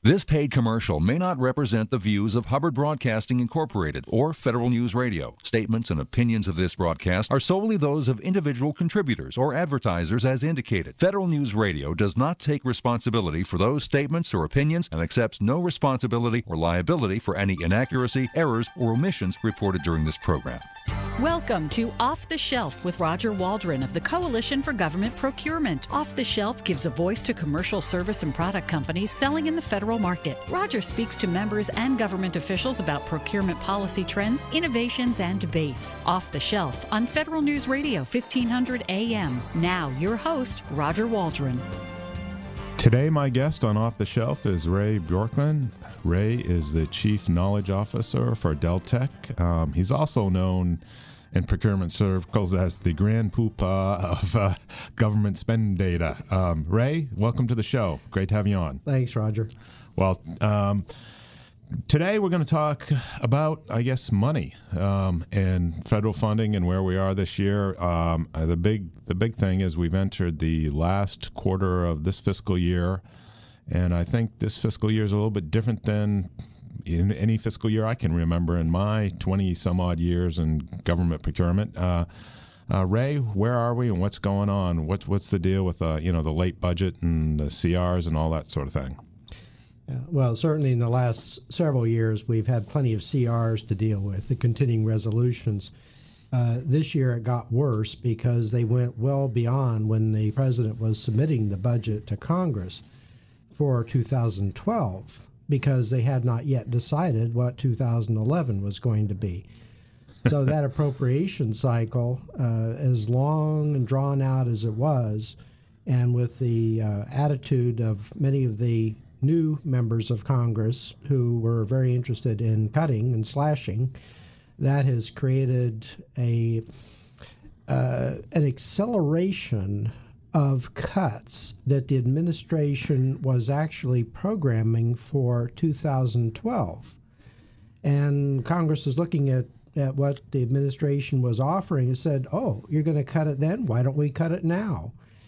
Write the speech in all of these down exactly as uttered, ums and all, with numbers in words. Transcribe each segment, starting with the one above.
This paid commercial may not represent the views of Hubbard Broadcasting Incorporated or Federal News Radio. Statements and opinions of this broadcast are solely those of individual contributors or advertisers as indicated. Federal News Radio does not take responsibility for those statements or opinions and accepts no responsibility or liability for any inaccuracy, errors, or omissions reported during this program. Welcome to Off the Shelf with Roger Waldron of the Coalition for Government Procurement. Off the Shelf gives a voice to commercial service and product companies selling in the federal market. Roger speaks to members and government officials about procurement policy trends, innovations, and debates. Off the Shelf on Federal News Radio, fifteen hundred A M. Now, your host, Roger Waldron. Today, my guest on Off the Shelf is Ray Bjorkman. Ray is the Chief Knowledge Officer for Deltek. Um, he's also known in procurement circles as the Grand Poobah of uh, government spending data. Um, Ray, welcome to the show. Great to have you on. Thanks, Roger. Well, um, today we're going to talk about, I guess, money um, and federal funding and where we are this year. Um, the big, the big thing is we've entered the last quarter of this fiscal year, and I think this fiscal year is a little bit different than in any fiscal year I can remember in my twenty-some-odd years in government procurement. Uh, uh, Ray, where are we and what's going on? What's what's the deal with uh, you know the late budget and the C Rs and all that sort of thing? Yeah, well, certainly in the last several years, we've had plenty of C Rs to deal with, the continuing resolutions. Uh, this year it got worse because they went well beyond when the president was submitting the budget to Congress for two thousand twelve, because they had not yet decided what two thousand eleven was going to be. So that appropriation cycle, uh, as long and drawn out as it was, and with the uh, attitude of many of the new members of Congress who were very interested in cutting and slashing, that has created a uh, an acceleration of cuts that the administration was actually programming for two thousand twelve. And Congress is looking at, at what the administration was offering and said, oh, you're going to cut it then? Why don't we cut it now?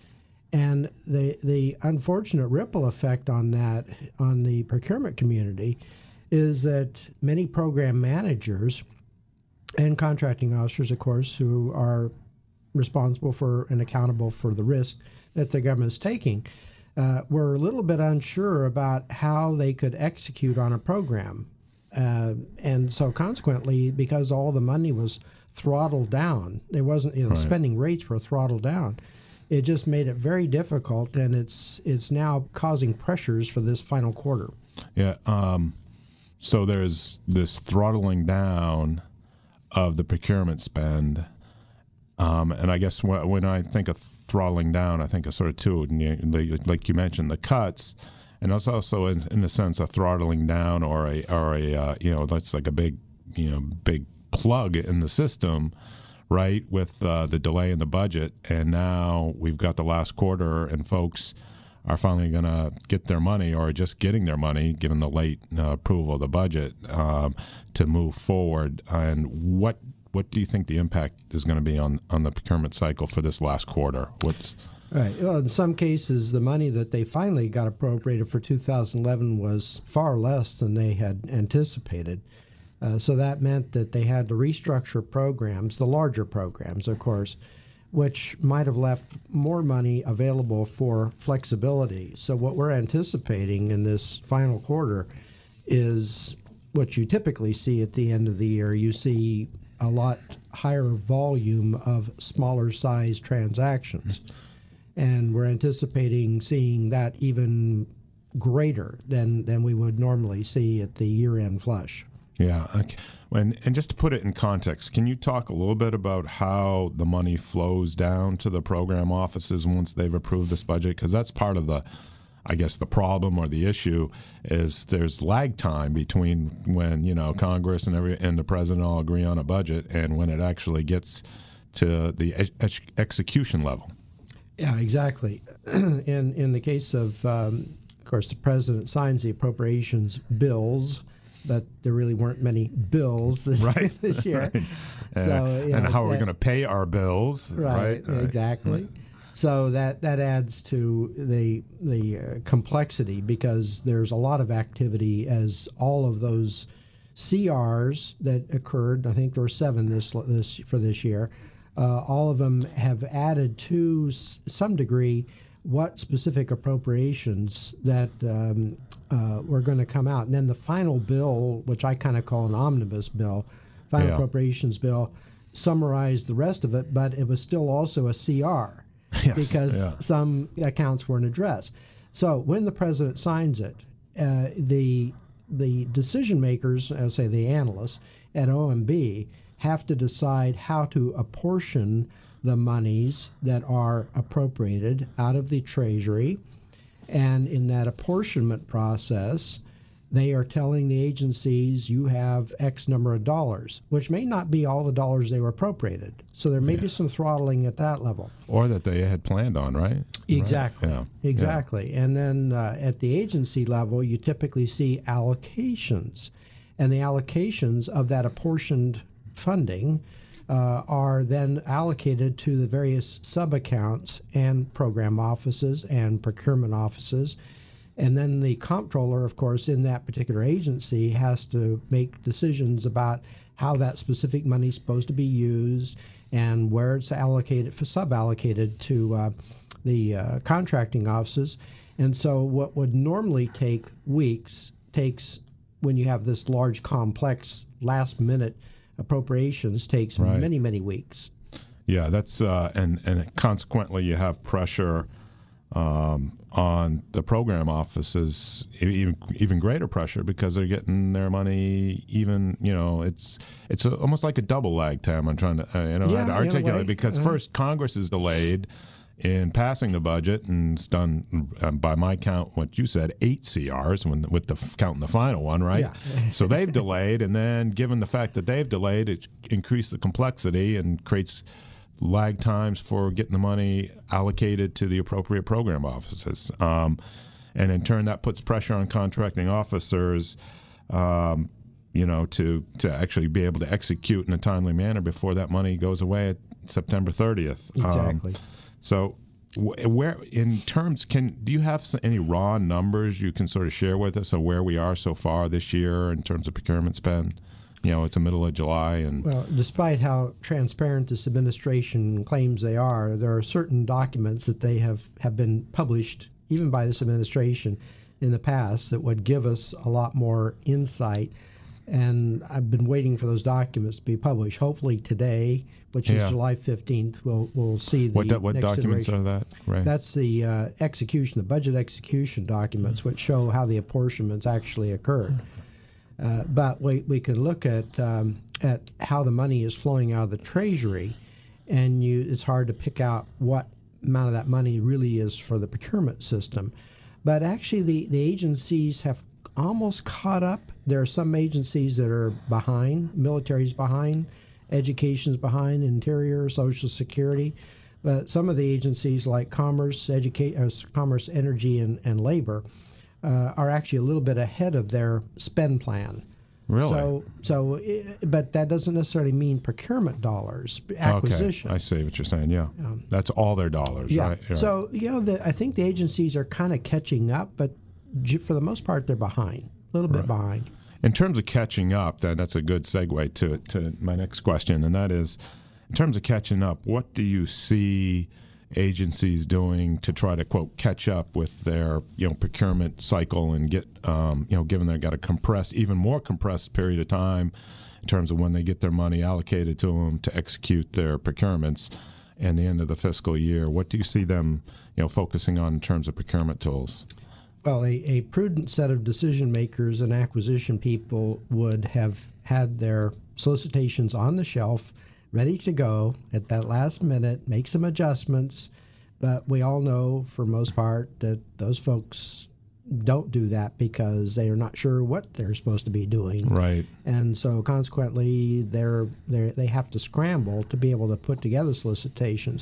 And the the unfortunate ripple effect on that, on the procurement community, is that many program managers and contracting officers, of course, who are responsible for and accountable for the risk that the government's taking, uh, were a little bit unsure about how they could execute on a program. Uh, and so consequently, because all the money was throttled down, there wasn't, you know, right. spending rates were throttled down. It just made it very difficult, and it's it's now causing pressures for this final quarter. Yeah. Um, so there's this throttling down of the procurement spend. Um, and I guess when, when I think of throttling down, I think of sort of two, like you mentioned, the cuts, and it's also in, in the sense of throttling down or a or a uh, you know that's like a big you know big plug in the system, right? With uh, the delay in the budget, and now we've got the last quarter, and folks are finally going to get their money, or just getting their money, given the late uh, approval of the budget, um, to move forward. And what what do you think the impact is going to be on, on the procurement cycle for this last quarter? What's right. Well, in some cases, the money that they finally got appropriated for two thousand eleven was far less than they had anticipated. Uh, so that meant that they had to restructure programs, the larger programs, of course, which might have left more money available for flexibility. So what we're anticipating in this final quarter is what you typically see at the end of the year. You see a lot higher volume of smaller size transactions. And we're anticipating seeing that even greater than, than we would normally see at the year-end flush. Yeah. Okay. And, and just to put it in context, can you talk a little bit about how the money flows down to the program offices once they've approved this budget? Because that's part of the, I guess, the problem or the issue is there's lag time between when, you know, Congress and every and the president all agree on a budget and when it actually gets to the ex- execution level. Yeah, exactly. in in the case of, um, of course, the president signs the appropriations bills, but there really weren't many bills this, right. this year. Right. So, uh, you and know, how are we uh, going to pay our bills? Right, Right, exactly. Right. So that, that adds to the the uh, complexity, because there's a lot of activity as all of those C Rs that occurred. I think there were seven this this for this year. Uh, all of them have added to s- some degree what specific appropriations that um, uh, were going to come out, and then the final bill, which I kind of call an omnibus bill, final Yeah. appropriations bill, summarized the rest of it, but it was still also a C R. Yes, Because yeah. some accounts weren't addressed. So when the president signs it, uh, the the decision makers, I would say the analysts at O M B, have to decide how to apportion the monies that are appropriated out of the Treasury. And in that apportionment process, they are telling the agencies, you have X number of dollars, which may not be all the dollars they were appropriated. So there may Yeah. be some throttling at that level. Or that they had planned on, right? Exactly. Right. Yeah. Exactly. And then uh, at the agency level, you typically see allocations. And the allocations of that apportioned funding uh, are then allocated to the various sub-accounts and program offices and procurement offices. And then the comptroller, of course, in that particular agency has to make decisions about how that specific money is supposed to be used and where it's allocated, for sub-allocated to uh, the uh, contracting offices. And so what would normally take weeks takes, when you have this large, complex, last-minute appropriations, takes Right. many, many weeks. Yeah, that's uh, and and consequently you have pressure um, on the program offices, e- even even greater pressure, because they're getting their money. Even you know, it's it's a, almost like a double lag time. I'm trying to uh, you know Yeah, how to in a articulate way. because Uh-huh. first Congress is delayed in passing the budget, and it's done um, by my count. What you said, eight C Rs, when with the f- counting the final one, right? Yeah. So they've delayed, and then given the fact that they've delayed, it increased the complexity and creates lag times for getting the money allocated to the appropriate program offices. Um, and in turn, that puts pressure on contracting officers, um, you know, to, to actually be able to execute in a timely manner before that money goes away at September thirtieth. Exactly. Um, so wh- where, in terms, can do you have s- any raw numbers you can sort of share with us of where we are so far this year in terms of procurement spend? You know, it's the middle of July, and Well, despite how transparent this administration claims they are, there are certain documents that they have, have been published, even by this administration, in the past that would give us a lot more insight. And I've been waiting for those documents to be published. Hopefully today, which is Yeah. July fifteenth, we'll we'll see the what do- what next documents iteration. are that? Right. That's the uh, execution, the budget execution documents, which show how the apportionments actually occurred. Uh, but we, we can look at um, at how the money is flowing out of the Treasury, and you it's hard to pick out what amount of that money really is for the procurement system. But actually, the, the agencies have almost caught up. There are some agencies that are behind, military's behind, education's behind, Interior, Social Security. But some of the agencies like Commerce, Educate, uh, Commerce, Energy, and, and Labor uh, are actually a little bit ahead of their spend plan. Really? So, so, i- but that doesn't necessarily mean procurement dollars, acquisition. Okay, I see what you're saying. Yeah, that's all their dollars, Yeah. right? Yeah. So, you know, the, I think the agencies are kind of catching up, but j- for the most part, they're behind, a little bit Right. behind. In terms of catching up, then that's a good segue to to my next question, and that is, in terms of catching up, what do you see agencies doing to try to quote catch up with their you know procurement cycle and get um, you know given they've got a compressed, even more compressed period of time in terms of when they get their money allocated to them to execute their procurements and the end of the fiscal year? What do you see them you know focusing on in terms of procurement tools? Well, a, a prudent set of decision makers and acquisition people would have had their solicitations on the shelf, ready to go at that last minute, make some adjustments. But we all know, for most part, that those folks don't do that because they are not sure what they're supposed to be doing. Right. And so consequently, they're, they're, they have to scramble to be able to put together solicitations.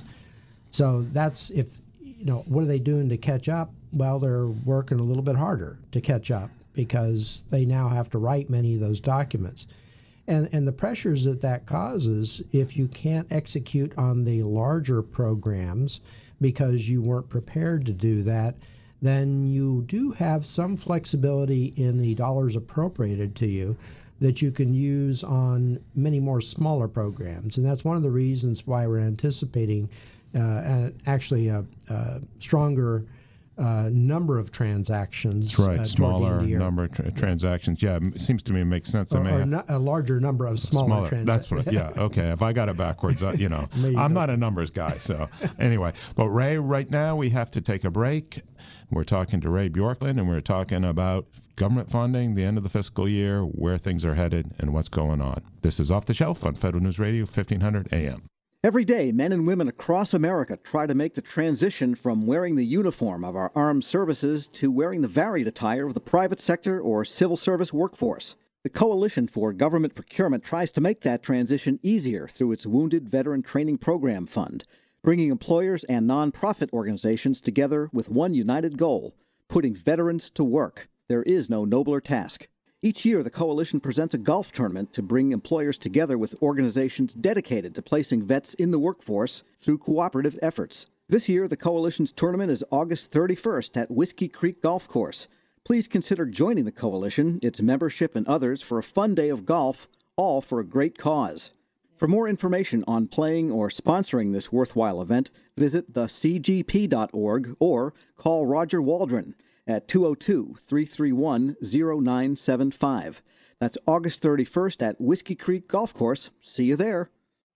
So that's if, you know, what are they doing to catch up? Well, they're working a little bit harder to catch up because they now have to write many of those documents. And, and the pressures that that causes, if you can't execute on the larger programs, because you weren't prepared to do that, then you do have some flexibility in the dollars appropriated to you that you can use on many more smaller programs. And that's one of the reasons why we're anticipating uh, actually a, a stronger uh, number of transactions. That's right, uh, smaller number of tra- transactions. Yeah, it seems to me it makes sense. Or, I may or have, no, a larger number of smaller, smaller transactions. That's what. Yeah. Okay. If I got it backwards, uh, you know, you I'm go. not a numbers guy. So anyway, but Ray, right now we have to take a break. We're talking to Ray Bjorklund, and we're talking about government funding, the end of the fiscal year, where things are headed, and what's going on. This is Off the Shelf on Federal News Radio, fifteen hundred A M. Every day, men and women across America try to make the transition from wearing the uniform of our armed services to wearing the varied attire of the private sector or civil service workforce. The Coalition for Government Procurement tries to make that transition easier through its Wounded Veteran Training Program Fund, bringing employers and nonprofit organizations together with one united goal: putting veterans to work. There is no nobler task. Each year, the Coalition presents a golf tournament to bring employers together with organizations dedicated to placing vets in the workforce through cooperative efforts. This year, the Coalition's tournament is August thirty-first at Whiskey Creek Golf Course. Please consider joining the Coalition, its membership, and others for a fun day of golf, all for a great cause. For more information on playing or sponsoring this worthwhile event, visit the c g p dot org or call Roger Waldron at two oh two, three three one, oh nine seven five. That's August thirty-first at Whiskey Creek Golf Course. See you there.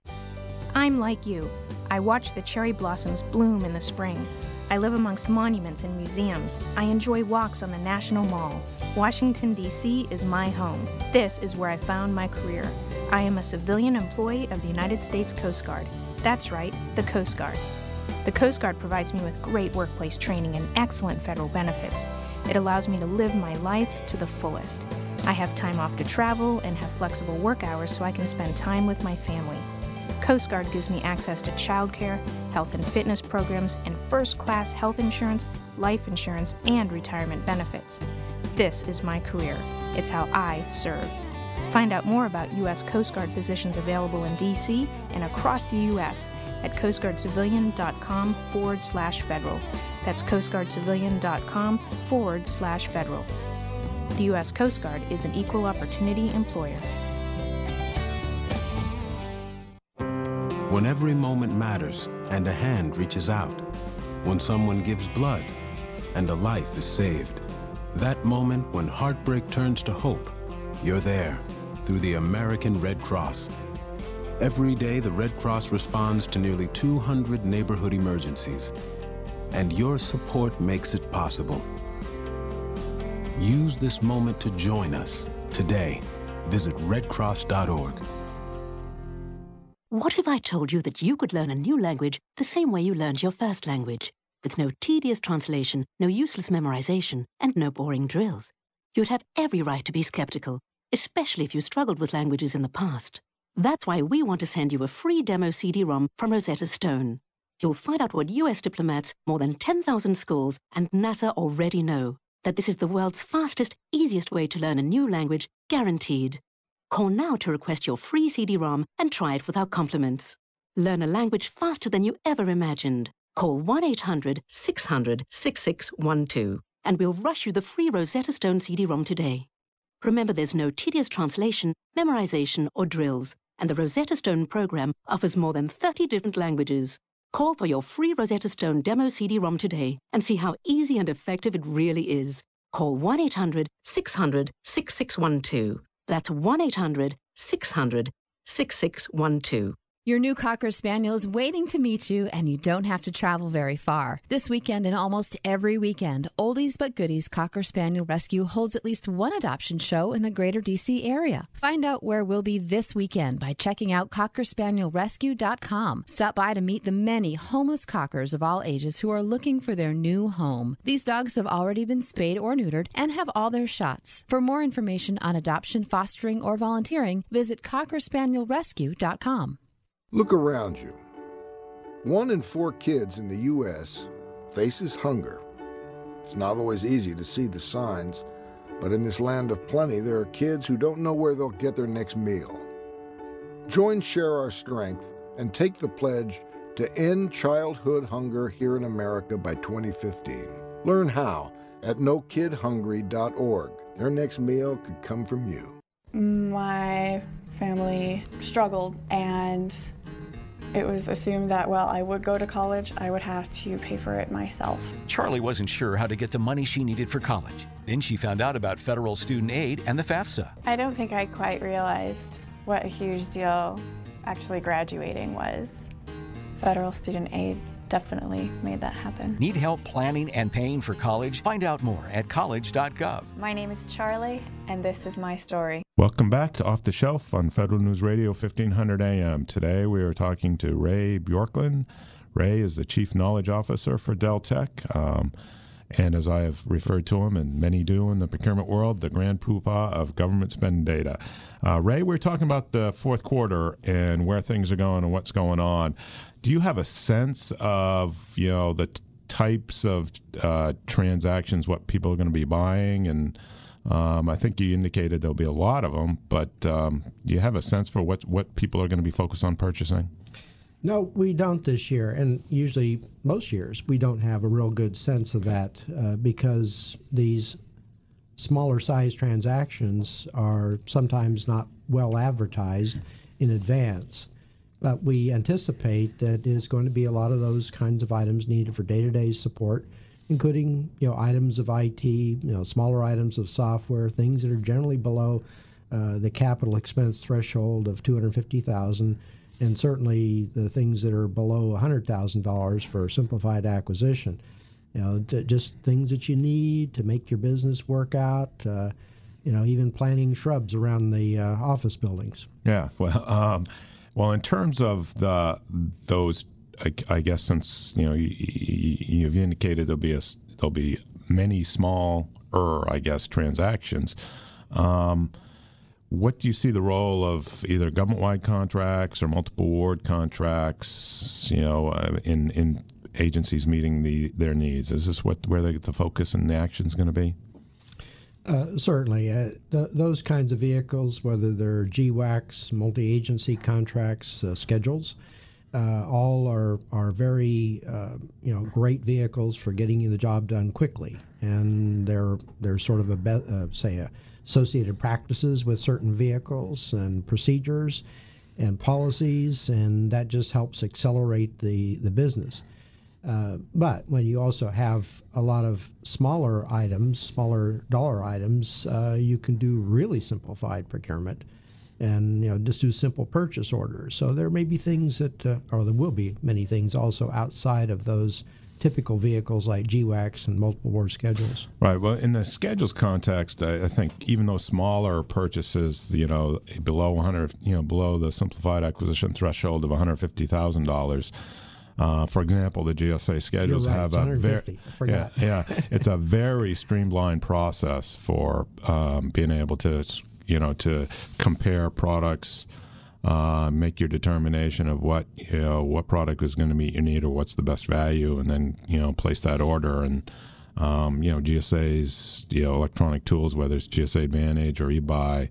I'm like you. I watch the cherry blossoms bloom in the spring. I live amongst monuments and museums. I enjoy walks on the National Mall. Washington, D C is my home. This is where I found my career. I am a civilian employee of the United States Coast Guard. That's right, the Coast Guard. The Coast Guard provides me with great workplace training and excellent federal benefits. It allows me to live my life to the fullest. I have time off to travel and have flexible work hours so I can spend time with my family. Coast Guard gives me access to childcare, health and fitness programs, and first-class health insurance, life insurance, and retirement benefits. This is my career. It's how I serve. Find out more about U S Coast Guard positions available in D C and across the U S at coastguardcivilian.com forward slash federal. That's coastguardcivilian.com forward slash federal. The U S Coast Guard is an equal opportunity employer. When every moment matters and a hand reaches out, when someone gives blood and a life is saved, that moment when heartbreak turns to hope, you're there through the American Red Cross. Every day, the Red Cross responds to nearly two hundred neighborhood emergencies, and your support makes it possible. Use this moment to join us today. Visit red cross dot org. What if I told you that you could learn a new language the same way you learned your first language, with no tedious translation, no useless memorization, and no boring drills? You'd have every right to be skeptical, especially if you struggled with languages in the past. That's why we want to send you a free demo C D ROM from Rosetta Stone. You'll find out what U S diplomats, more than ten thousand schools, and NASA already know, that this is the world's fastest, easiest way to learn a new language, guaranteed. Call now to request your free C D ROM and try it without compliments. Learn a language faster than you ever imagined. Call one eight hundred, six hundred, six six one two and we'll rush you the free Rosetta Stone C D ROM today. Remember, there's no tedious translation, memorization, or drills, and the Rosetta Stone program offers more than thirty different languages. Call for your free Rosetta Stone demo C D ROM today and see how easy and effective it really is. Call one eight hundred, six hundred, six six one two. That's one eight hundred, six hundred, six six one two. Your new Cocker Spaniel is waiting to meet you, and you don't have to travel very far. This weekend and almost every weekend, Oldies But Goodies Cocker Spaniel Rescue holds at least one adoption show in the greater D C area. Find out where we'll be this weekend by checking out cocker spaniel rescue dot com. Stop by to meet the many homeless cockers of all ages who are looking for their new home. These dogs have already been spayed or neutered and have all their shots. For more information on adoption, fostering, or volunteering, visit cocker spaniel rescue dot com. Look around you. One in four kids in the U S faces hunger. It's not always easy to see the signs, but in this land of plenty, there are kids who don't know where they'll get their next meal. Join Share Our Strength and take the pledge to end childhood hunger here in America by twenty fifteen. Learn how at no kid hungry dot org. Their next meal could come from you. My family struggled, and it was assumed that, well, I would go to college, I would have to pay for it myself. Charlie wasn't sure how to get the money she needed for college. Then she found out about federal student aid and the FAFSA. I don't think I quite realized what a huge deal actually graduating was. Federal student aid definitely made that happen. Need help planning and paying for college? Find out more at college dot gov. My name is Charlie, and this is my story. Welcome back to Off the Shelf on Federal News Radio fifteen hundred A M. Today we are talking to Ray Bjorklund. Ray is the Chief Knowledge Officer for Dell Tech, um, and as I have referred to him, and many do in the procurement world, the grand poobah of government spending data. Uh, Ray, we're talking about the fourth quarter and where things are going and what's going on. Do you have a sense of, you know, the t- types of uh, transactions, what people are going to be buying? And um, I think you indicated there'll be a lot of them, but um, do you have a sense for what, what people are going to be focused on purchasing? No, we don't this year, and usually most years we don't have a real good sense of that uh, because these smaller size transactions are sometimes not well advertised in advance. But we anticipate that there's going to be a lot of those kinds of items needed for day-to-day support, including, you know, items of I T, you know, smaller items of software, things that are generally below uh, the capital expense threshold of two hundred fifty thousand dollars, and certainly the things that are below one hundred thousand dollars for simplified acquisition. You know, t- just things that you need to make your business work out. Uh, you know, even planting shrubs around the uh, office buildings. Yeah, well. Um, Well, in terms of the those, I, I guess since you know you, you've indicated there'll be a there'll be many smaller, I guess, transactions. Um, what do you see the role of either government-wide contracts or multiple award contracts? You know, uh, in in agencies meeting the their needs. Is this what where they, the focus and the action is going to be? Uh, certainly. Uh, th- those kinds of vehicles, whether they're G WACs, multi-agency contracts, uh, schedules, uh, all are are very uh, you know great vehicles for getting the job done quickly. And they're they're sort of a be- uh, say a associated practices with certain vehicles and procedures and policies, and that just helps accelerate the the business. Uh, but when you also have a lot of smaller items, smaller dollar items, uh, you can do really simplified procurement and, you know, just do simple purchase orders. So there may be things that, uh, or there will be many things also outside of those typical vehicles like G WACs and multiple award schedules. Right. Well, in the schedules context, I, I think even those smaller purchases, you know, below one hundred, you know, below the simplified acquisition threshold of one hundred fifty thousand dollars, Uh, for example, the G S A schedules right, have a very yeah, yeah, it's a very streamlined process for um, being able to, you know, to compare products, uh, make your determination of what you know what product is going to meet your need or what's the best value, and then you know place that order. And um, you know G S A's you know electronic tools, whether it's G S A Advantage or eBuy.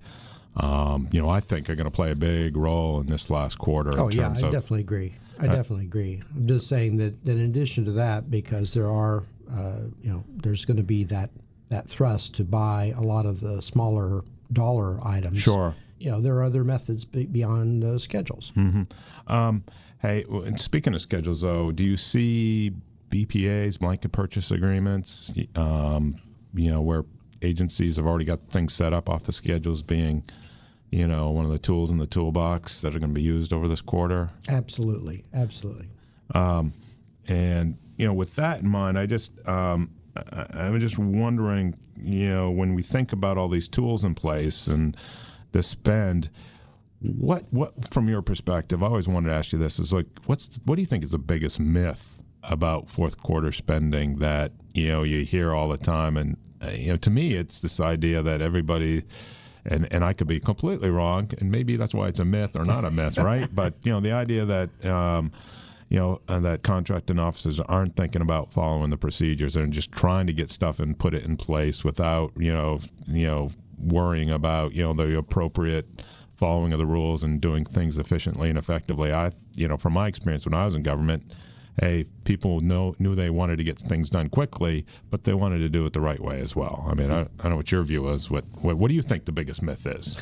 Um, you know, I think are going to play a big role in this last quarter. Oh, in yeah, terms I of, definitely agree. I uh, definitely agree. I'm just saying that, that in addition to that, because there are, uh, you know, there's going to be that, that thrust to buy a lot of the smaller dollar items. Sure. You know, there are other methods be- beyond uh, schedules. Mm-hmm. Um, hey, and speaking of schedules, though, do you see B P As, blanket purchase agreements, um, you know, where agencies have already got things set up off the schedules being, you know, one of the tools in the toolbox that are going to be used over this quarter? Absolutely, absolutely. Um, and you know, with that in mind, I just um, I, I'm just wondering, you know, when we think about all these tools in place and the spend, what what from your perspective, I always wanted to ask you this: is like, what's what do you think is the biggest myth about fourth quarter spending that you know you hear all the time? And uh, you know, to me, it's this idea that everybody. And and I could be completely wrong, and maybe that's why it's a myth or not a myth, right? But you know, the idea that um, you know uh, that contracting officers aren't thinking about following the procedures and just trying to get stuff and put it in place without you know you know worrying about you know the appropriate following of the rules and doing things efficiently and effectively. I, you know, from my experience when I was in government, hey, people know, knew they wanted to get things done quickly, but they wanted to do it the right way as well. I mean, I, I don't know what your view is. What, what, what do you think the biggest myth is?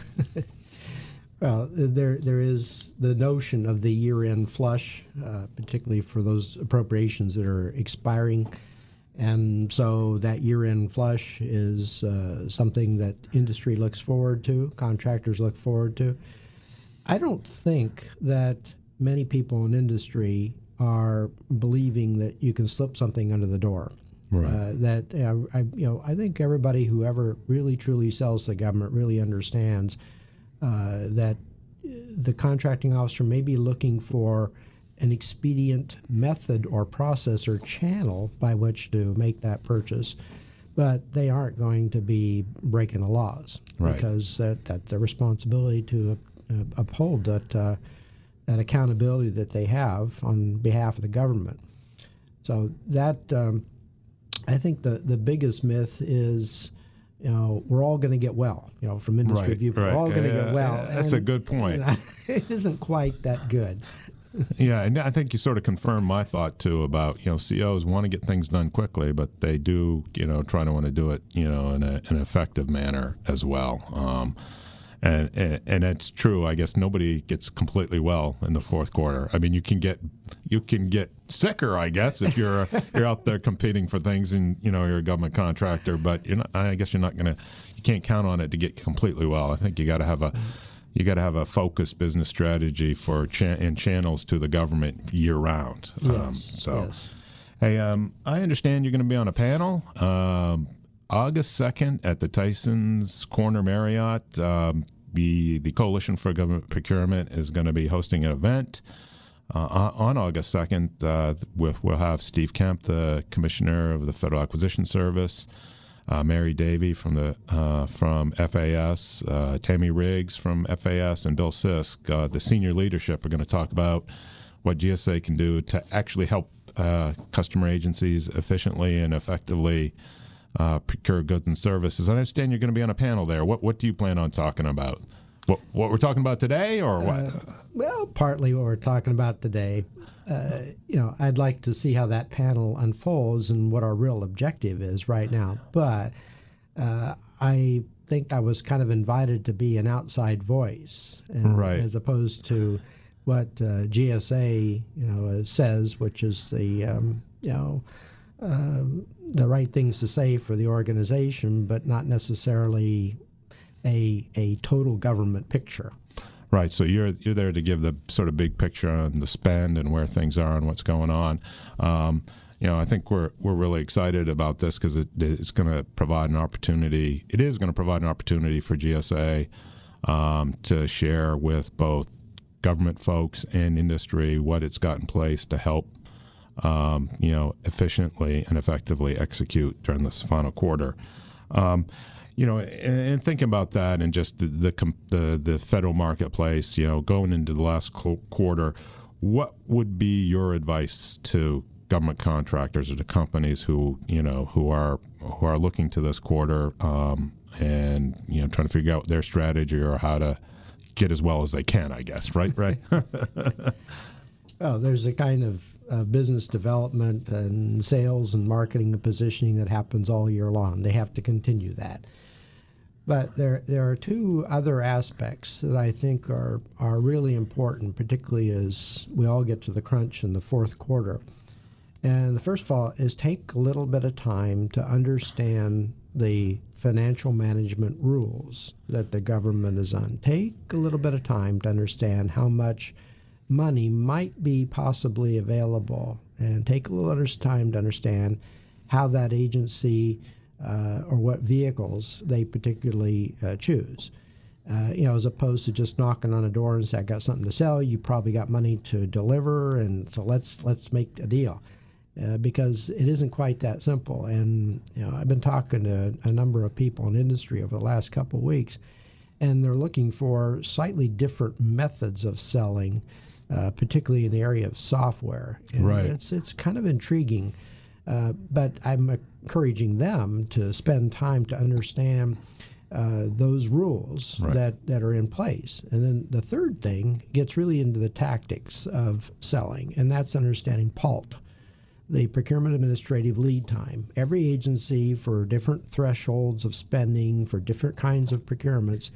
Well, there there is the notion of the year-end flush, uh, particularly for those appropriations that are expiring. And so that year-end flush is uh, something that industry looks forward to, contractors look forward to. I don't think that many people in industry are believing that you can slip something under the door. Right. Uh, that uh, I, you know, I think everybody who ever really truly sells to the government really understands uh, that the contracting officer may be looking for an expedient method or process or channel by which to make that purchase, but they aren't going to be breaking the laws, right. because that, that's the responsibility to uh, uphold that uh, that accountability that they have on behalf of the government. So that um, I think the the biggest myth is, you know, we're all going to get well. You know, from industry Right, viewpoint, right. we're all going to Yeah, get well. yeah, that's a good point. You know, it isn't quite that good. Yeah, and I think you sort of confirmed my thought too about, you know, C Os want to get things done quickly, but they do, you know, try to want to do it, you know, in a, an effective manner as well. Um, and, and and it's true. I guess nobody gets completely well in the fourth quarter. I mean, you can get you can get sicker, I guess, if you're you're out there competing for things and, you know, you're a government contractor. But you're not, I guess you're not going to you can't count on it to get completely well. I think you got to have a You got to have a focused business strategy for cha- and channels to the government year round. Yes, um, so, yes. hey, um, I understand you're going to be on a panel um, August second at the Tyson's Corner Marriott. Um, the the Coalition for Government Procurement is going to be hosting an event uh, on August second. Uh, with we'll have Steve Kemp, the Commissioner of the Federal Acquisition Service. Uh, Mary Davey from the uh, from F A S, uh, Tammy Riggs from F A S, and Bill Sisk, uh, the senior leadership, are going to talk about what G S A can do to actually help uh, customer agencies efficiently and effectively uh, procure goods and services. I understand you're going to be on a panel there. What what do you plan on talking about? What what we're talking about today, or what? Uh, well, partly what we're talking about today. Uh, you know, I'd like to see how that panel unfolds and what our real objective is right now. But uh, I think I was kind of invited to be an outside voice, and, right. as opposed to what uh, G S A, you know, says, which is the um, you know uh, the right things to say for the organization, but not necessarily a a total government picture. Right, so you're you're there to give the sort of big picture on the spend and where things are and what's going on. Um, you know, I think we're we're really excited about this because it, it's going to provide an opportunity. It is going to provide an opportunity for G S A um, to share with both government folks and industry what it's got in place to help, um, you know, efficiently and effectively execute during this final quarter. Um, You know, and, and thinking about that and just the, the the the federal marketplace, you know, going into the last quarter, what would be your advice to government contractors or to companies who, you know, who are who are looking to this quarter um, and, you know, trying to figure out their strategy or how to get as well as they can, I guess, right? Right. Well, there's a kind of uh, business development and sales and marketing and positioning that happens all year long. They have to continue that. But there there are two other aspects that I think are, are really important, particularly as we all get to the crunch in the fourth quarter. And the first of all is take a little bit of time to understand the financial management rules that the government is on. Take a little bit of time to understand how much money might be possibly available, and take a little time to understand how that agency uh, or what vehicles they particularly uh, choose. Uh, you know, as opposed to just knocking on a door and say, I got something to sell, you probably got money to deliver, and so let's let's make a deal. Uh, because it isn't quite that simple. And, you know, I've been talking to a number of people in industry over the last couple of weeks, and they're looking for slightly different methods of selling, uh, particularly in the area of software. And right. It's, it's kind of intriguing, uh, but I'm encouraging them to spend time to understand uh, those rules Right. that, that are in place. And then the third thing gets really into the tactics of selling, and that's understanding P A L T, the Procurement Administrative Lead Time. Every agency, for different thresholds of spending, for different kinds of procurements,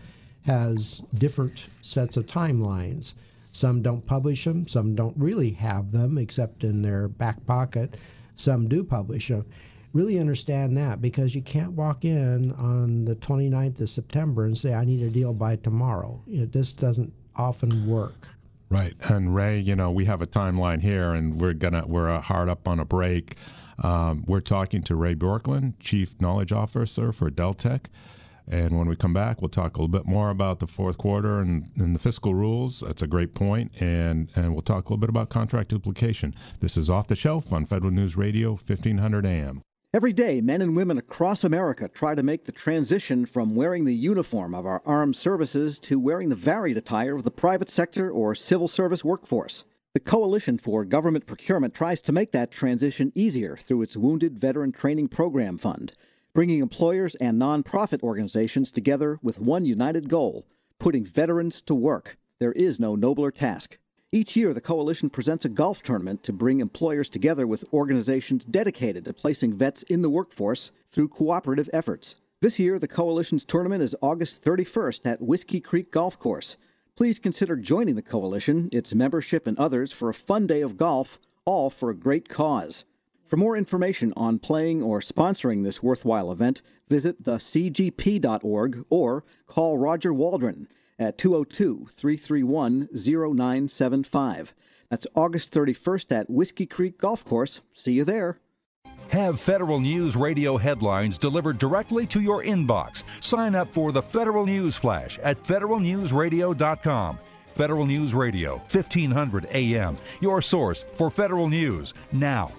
has different sets of timelines. Some don't publish them, some don't really have them except in their back pocket. Some do publish them. Really understand that, because you can't walk in on the twenty-ninth of September and say, I need a deal by tomorrow. You know, this doesn't often work. Right. And Ray, you know, we have a timeline here, and we're gonna we're uh, hard up on a break. Um, we're talking to Ray Bjorklund, Chief Knowledge Officer for Deltek. And when we come back, we'll talk a little bit more about the fourth quarter and, and the fiscal rules. That's a great point. And, and we'll talk a little bit about contract duplication. This is Off the Shelf on Federal News Radio, fifteen hundred A M. Every day, men and women across America try to make the transition from wearing the uniform of our armed services to wearing the varied attire of the private sector or civil service workforce. The Coalition for Government Procurement tries to make that transition easier through its Wounded Veteran Training Program Fund, bringing employers and nonprofit organizations together with one united goal: putting veterans to work. There is no nobler task. Each year, the Coalition presents a golf tournament to bring employers together with organizations dedicated to placing vets in the workforce through cooperative efforts. This year, the Coalition's tournament is August thirty-first at Whiskey Creek Golf Course. Please consider joining the Coalition, its membership, and others for a fun day of golf, all for a great cause. For more information on playing or sponsoring this worthwhile event, visit the c g p dot org or call Roger Waldron at two oh two, three three one, oh nine seven five. That's August thirty-first at Whiskey Creek Golf Course. See you there. Have Federal News Radio headlines delivered directly to your inbox. Sign up for the Federal News Flash at federal news radio dot com. Federal News Radio, fifteen hundred A M, your source for federal news now.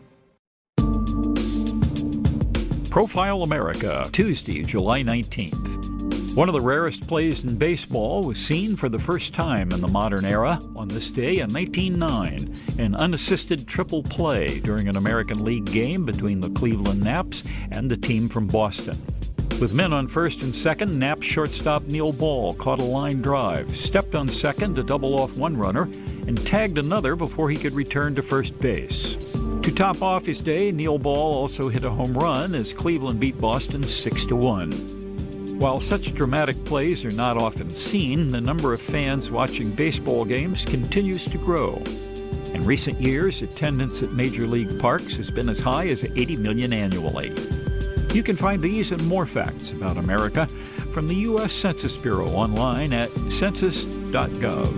Profile America, Tuesday, July nineteenth. One of the rarest plays in baseball was seen for the first time in the modern era on this day in nineteen oh nine, an unassisted triple play during an American League game between the Cleveland Naps and the team from Boston. With men on first and second, Naps shortstop Neil Ball caught a line drive, stepped on second to double off one runner, and tagged another before he could return to first base. To top off his day, Neil Ball also hit a home run as Cleveland beat Boston six to one. While such dramatic plays are not often seen, the number of fans watching baseball games continues to grow. In recent years, attendance at major league parks has been as high as eighty million annually. You can find these and more facts about America from the U S Census Bureau online at census dot gov.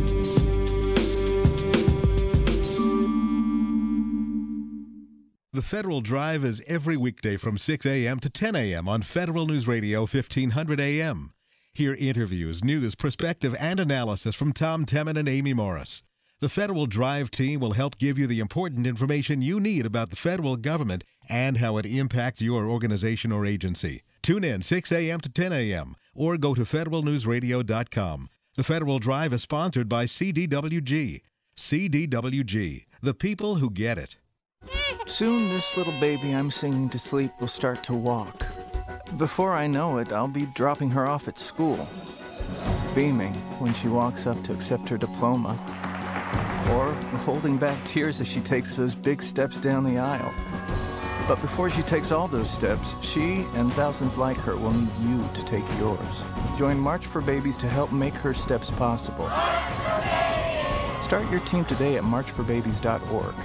The Federal Drive is every weekday from six a m to ten a m on Federal News Radio, fifteen hundred A M. Hear interviews, news, perspective, and analysis from Tom Temin and Amy Morris. The Federal Drive team will help give you the important information you need about the federal government and how it impacts your organization or agency. Tune in six a m to ten a m or go to federal news radio dot com. The Federal Drive is sponsored by C D W G. C D W G, the people who get it. Soon this little baby I'm singing to sleep will start to walk. Before I know it, I'll be dropping her off at school, beaming when she walks up to accept her diploma, or holding back tears as she takes those big steps down the aisle. But before she takes all those steps, she and thousands like her will need you to take yours. Join March for Babies to help make her steps possible. Start your team today at march for babies dot org.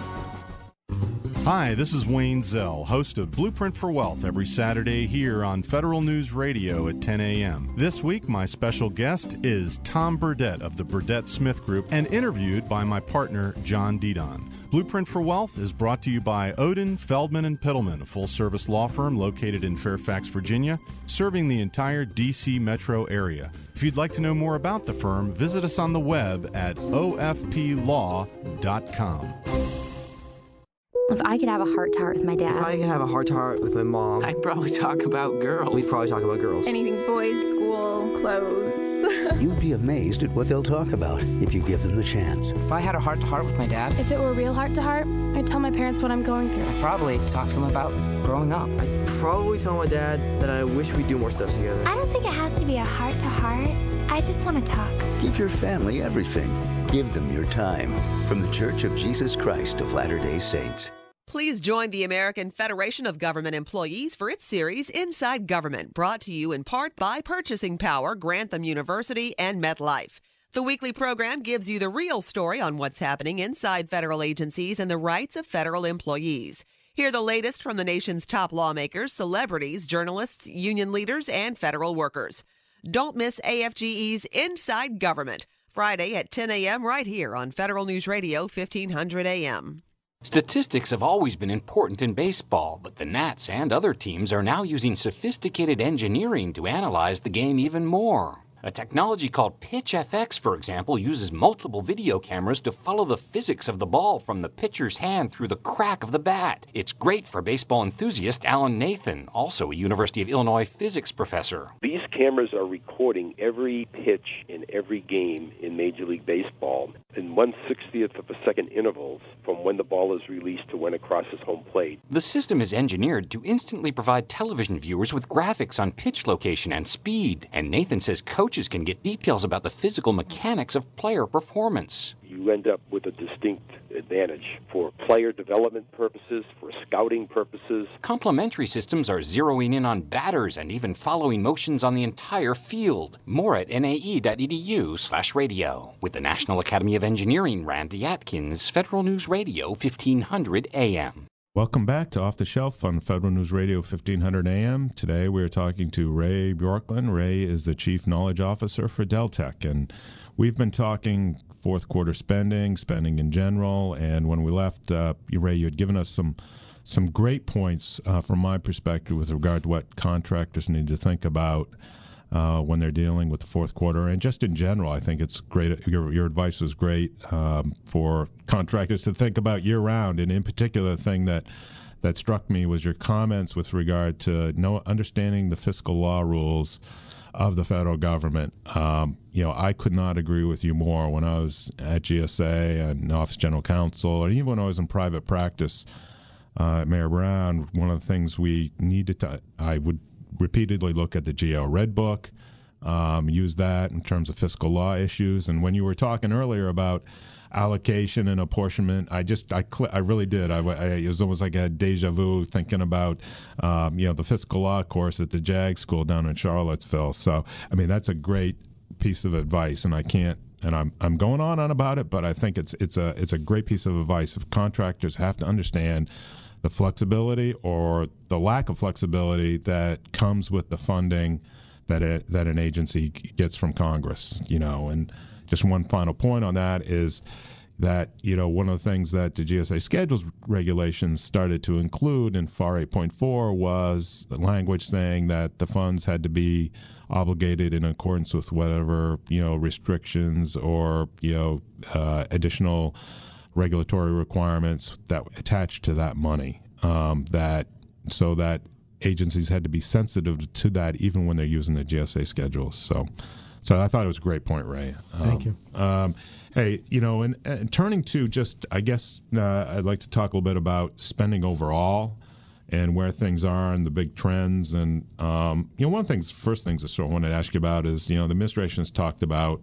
Hi, this is Wayne Zell, host of Blueprint for Wealth every Saturday here on Federal News Radio at ten a m. This week, my special guest is Tom Burdett of the Burdett Smith Group and interviewed by my partner, John Didon. Blueprint for Wealth is brought to you by Odin, Feldman, and Pittleman, a full-service law firm located in Fairfax, Virginia, serving the entire D C metro area. If you'd like to know more about the firm, visit us on the web at o f p law dot com. If I could have a heart-to-heart with my dad. If I could have a heart-to-heart with my mom. I'd probably talk about girls. We'd probably talk about girls. Anything boys, school, clothes. You'd be amazed at what they'll talk about if you give them the chance. If I had a heart-to-heart with my dad. If it were a real heart-to-heart, I tell my parents what I'm going through. I'd probably talk to them about growing up. I'd probably tell my dad that I wish we'd do more stuff together. I don't think it has to be a heart-to-heart. I just want to talk. Give your family everything. Give them your time. From the Church of Jesus Christ of Latter-day Saints. Please join the American Federation of Government Employees for its series Inside Government, brought to you in part by Purchasing Power, Grantham University, and MetLife. The weekly program gives you the real story on what's happening inside federal agencies and the rights of federal employees. Hear the latest from the nation's top lawmakers, celebrities, journalists, union leaders, and federal workers. Don't miss A F G E's Inside Government, Friday at ten a.m. right here on Federal News Radio fifteen hundred A M. Statistics have always been important in baseball, but the Nats and other teams are now using sophisticated engineering to analyze the game even more. A technology called PitchFX, for example, uses multiple video cameras to follow the physics of the ball from the pitcher's hand through the crack of the bat. It's great for baseball enthusiast Alan Nathan, also a University of Illinois physics professor. These cameras are recording every pitch in every game in Major League Baseball in one sixtieth of a second intervals from when the ball is released to when it crosses home plate. The system is engineered to instantly provide television viewers with graphics on pitch location and speed, and Nathan says coaches can get details about the physical mechanics of player performance. You end up with a distinct advantage for player development purposes, for scouting purposes. Complementary systems are zeroing in on batters and even following motions on the entire field. More at nae.edu slash radio. With the National Academy of Engineering, Randy Atkins, Federal News Radio, fifteen hundred A M. Welcome back to Off the Shelf on Federal News Radio fifteen hundred A M. Today we're talking to Ray Bjorklund. Ray is the Chief Knowledge Officer for Deltek, and we've been talking fourth quarter spending, spending in general, and when we left, uh, Ray, you had given us some some great points uh, from my perspective with regard to what contractors need to think about uh, when they're dealing with the fourth quarter, and just in general. I think it's great. Your, your advice was great um, for contractors to think about year-round, and in particular, the thing that that struck me was your comments with regard to no understanding the fiscal law rules of the federal government. Um, you know, I could not agree with you more. When I was at G S A and Office General Counsel, and even when I was in private practice uh, at Mayor Brown, one of the things we needed to, I would repeatedly look at the G A O Red Book, um, use that in terms of fiscal law issues. And when you were talking earlier about allocation and apportionment, I just, I, cl- I really did. I, I, it was almost like a deja vu thinking about, um, you know, the fiscal law course at the JAG school down in Charlottesville. So, I mean, that's a great piece of advice, and I can't, and I'm I'm going on on about it, but I think it's it's a it's a great piece of advice. If contractors have to understand the flexibility or the lack of flexibility that comes with the funding that it, that an agency gets from Congress, you know. And just one final point on that is that, you know, one of the things that the G S A schedules regulations started to include in F A R eight point four was language saying that the funds had to be obligated in accordance with whatever, you know, restrictions or, you know, uh, additional regulatory requirements that attached to that money, um, that so that agencies had to be sensitive to that even when they're using the G S A schedules. So so I thought it was a great point, Ray. Um, Thank you. Um, hey, you know, and, and turning to just, I guess uh, I'd like to talk a little bit about spending overall and where things are and the big trends. And, um, you know, one of the things, first things I sort of wanted to ask you about is, you know, the administration has talked about,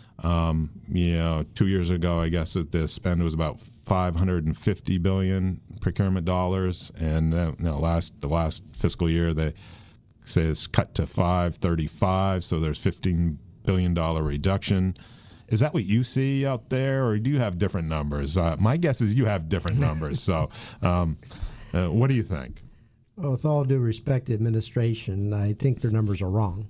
um, you know, two years ago, I guess that the spend was about five hundred fifty billion dollars procurement dollars. And, uh, you know, last, the last fiscal year, they say it's cut to five thirty-five, so there's fifteen billion dollars reduction. Is that what you see out there, or do you have different numbers? Uh, my guess is you have different numbers. So um, uh, what do you think? Well, with all due respect to the administration, I think their numbers are wrong.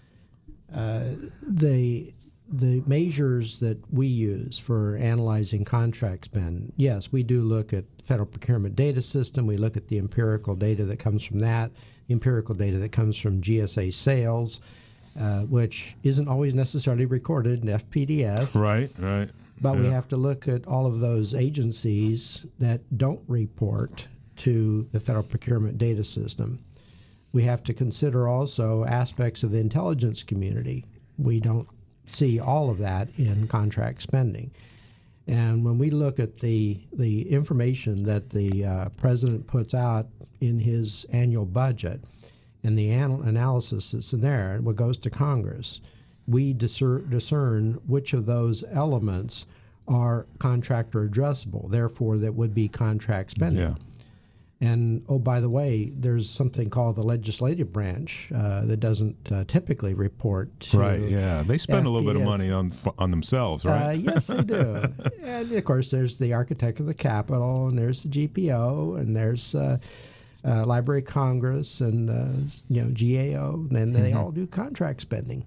Uh, the the measures that we use for analyzing contract spend, yes, we do look at Federal Procurement Data System. We look at the empirical data that comes from that, the empirical data that comes from G S A sales, uh, which isn't always necessarily recorded in F P D S. Right, right. But yeah. we have to look at all of those agencies that don't report to the Federal Procurement Data System. We have to consider also aspects of the intelligence community. We don't see all of that in contract spending. And when we look at the the information that the uh, president puts out in his annual budget and the anal- analysis that's in there, and what goes to Congress, we discer- discern which of those elements are contractor addressable, therefore that would be contract spending. Yeah. And, oh, by the way, there's something called the legislative branch uh, that doesn't uh, typically report to Right, yeah. They spend F P S. a little bit of money on on themselves, right? Uh, yes, they do. And, of course, there's the architect of the Capitol, and there's the G P O, and there's uh, uh, Library of Congress, and, uh, you know, G A O, and they Mhm. all do contract spending.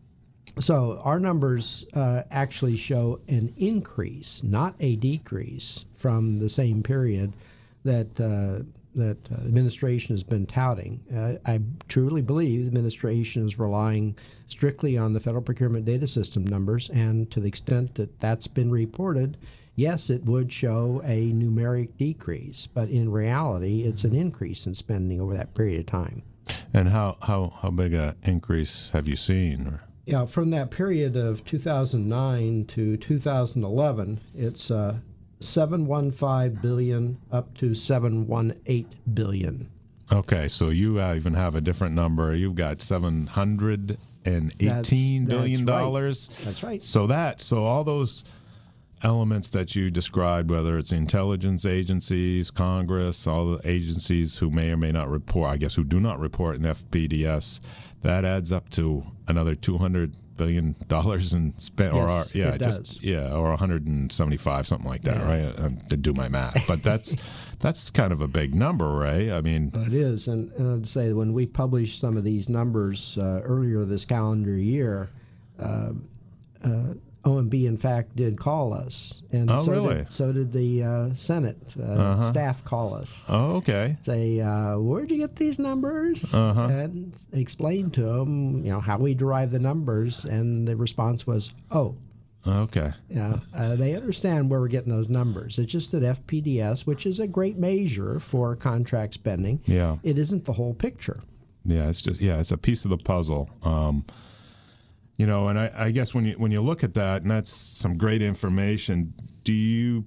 So our numbers uh, actually show an increase, not a decrease, from the same period that uh, that uh, administration has been touting. Uh, I truly believe the administration is relying strictly on the Federal Procurement Data System numbers, and to the extent that that's been reported, yes, it would show a numeric decrease, but in reality, it's an increase in spending over that period of time. And how, how, how big a increase have you seen? Or? Yeah, from that period of two thousand nine to two thousand eleven, it's uh, seven hundred fifteen billion dollars up to seven hundred eighteen billion dollars. Okay, so you uh, even have a different number. You've got seven hundred eighteen That's- billion dollars. that's right. That's right. So that, so all those elements that you described, whether it's intelligence agencies, Congress, all the agencies who may or may not report, I guess who do not report in F P D S, that adds up to another two hundred billion dollars in spend, or Yes, yeah, it just does. yeah, or one hundred seventy-five, something like that, Yeah. right? I, I to do my math, but that's that's kind of a big number, right? I mean, It is, and, and I'd say when we published some of these numbers uh, earlier this calendar year, uh, uh, O M B in fact did call us, and Oh, so really? did, so did the uh, Senate uh, Uh-huh. staff call us. oh, okay. Say, uh, where'd you get these numbers? Uh-huh. And explain to them, you know, how we derive the numbers, and the response was, oh. Okay. Yeah, uh, they understand where we're getting those numbers. It's just that F P D S, which is a great measure for contract spending, Yeah. it isn't the whole picture. Yeah, it's just yeah, it's a piece of the puzzle. Um, you know, and I, I guess when you when you look at that, and that's some great information. Do you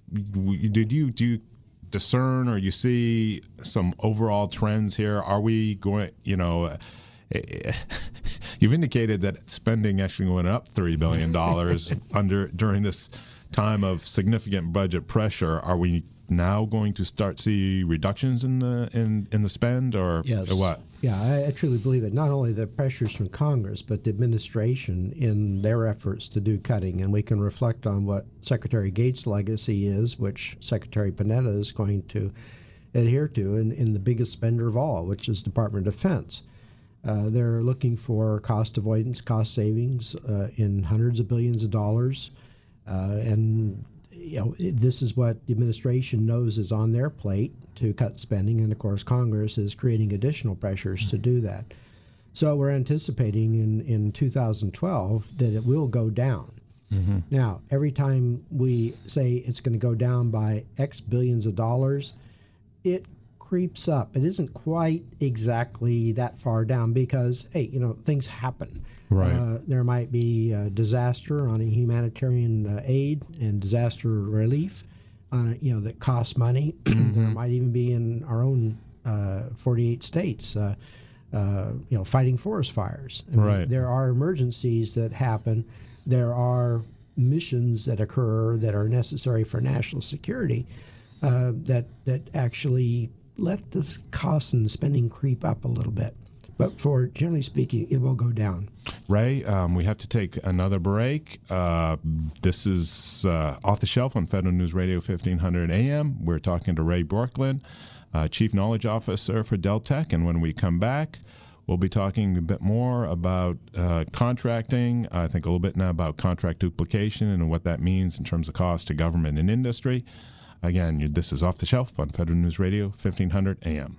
did you do you discern or you see some overall trends here? Are we going? You know, you've indicated that spending actually went up three billion dollars under during this time of significant budget pressure. Are we now going to start see reductions in the in, in the spend, or, Yes. or what? Yeah, I, I truly believe that not only the pressures from Congress, but the administration in their efforts to do cutting. And we can reflect on what Secretary Gates' legacy is, which Secretary Panetta is going to adhere to in, in the biggest spender of all, which is Department of Defense. Uh, they're looking for cost avoidance, cost savings uh, in hundreds of billions of dollars. Uh, and you know, this is what the administration knows is on their plate to cut spending, and of course Congress is creating additional pressures to do that. So we're anticipating in, in two thousand twelve that it will go down. Mm-hmm. Now, every time we say it's going to go down by X billions of dollars, it creeps up. It isn't quite exactly that far down because, hey, you know, things happen. Right. Uh, there might be a disaster on a humanitarian uh, aid and disaster relief, on a, you know, that costs money. Mm-hmm. There might even be in our own uh, forty-eight states, uh, uh, you know, fighting forest fires. I mean, Right. There are emergencies that happen. There are missions that occur that are necessary for national security uh, that that actually let this cost and spending creep up a little bit. But for generally speaking, it will go down. Ray, um, we have to take another break. Uh, this is uh, Off the Shelf on Federal News Radio fifteen hundred A M. We're talking to Ray Borklin, uh, Chief Knowledge Officer for Deltek. And when we come back, we'll be talking a bit more about uh, contracting. I think a little bit now about contract duplication and what that means in terms of cost to government and industry. Again, this is Off the Shelf on Federal News Radio fifteen hundred A M.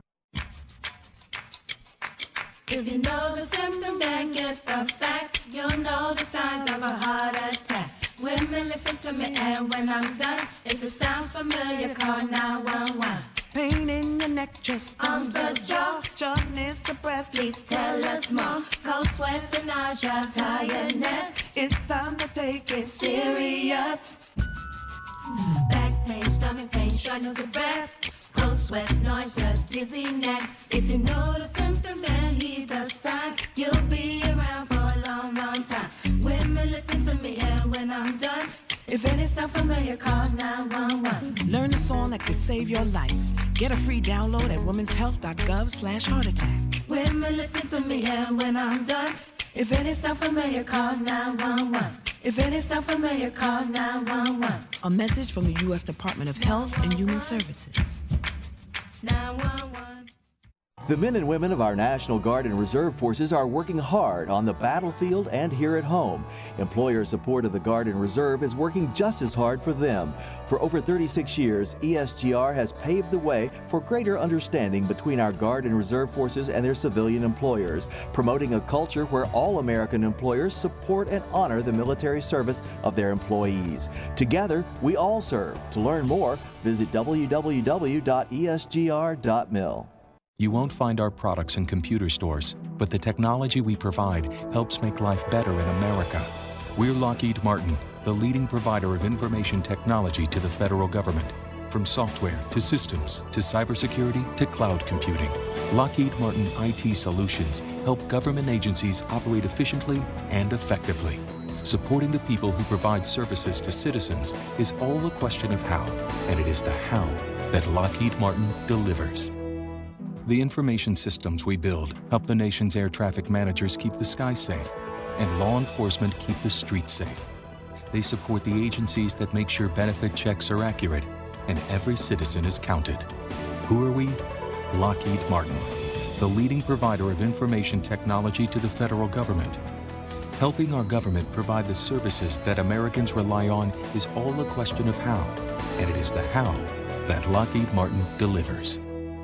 If you know the symptoms and get the facts, you'll know the signs of a heart attack. Women, listen to me, and when I'm done, if it sounds familiar, call nine one one. Pain in your neck, chest, Arms or jaw, shortness of breath. please tell us more. Cold sweats and nausea, tiredness, It's time to take it serious. Back pain, stomach pain, shortness of breath, cold sweats, nausea, dizziness. If you know the symptoms and heed the signs, you'll be around for a long, long time. Women, listen to me, and when I'm done, if any sound familiar, call nine one one. Learn a song that could save your life. Get a free download at womens health dot gov slash heart attack. Women, listen to me, and when I'm done, if any sound familiar, call nine one one. If any sound familiar, call nine one one. A message from the U S Department of Health and Human Services. nine one one. The men and women of our National Guard and Reserve Forces are working hard on the battlefield and here at home. Employer support of the Guard and Reserve is working just as hard for them. For over thirty-six years, E S G R has paved the way for greater understanding between our Guard and Reserve Forces and their civilian employers, promoting a culture where all American employers support and honor the military service of their employees. Together, we all serve. To learn more, visit w w w dot e s g r dot mil. You won't find our products in computer stores, but the technology we provide helps make life better in America. We're Lockheed Martin, the leading provider of information technology to the federal government. From software to systems to cybersecurity to cloud computing, Lockheed Martin I T solutions help government agencies operate efficiently and effectively. Supporting the people who provide services to citizens is all a question of how, and it is the how that Lockheed Martin delivers. The information systems we build help the nation's air traffic managers keep the skies safe, and law enforcement keep the streets safe. They support the agencies that make sure benefit checks are accurate and every citizen is counted. Who are we? Lockheed Martin, the leading provider of information technology to the federal government. Helping our government provide the services that Americans rely on is all a question of how, and it is the how that Lockheed Martin delivers.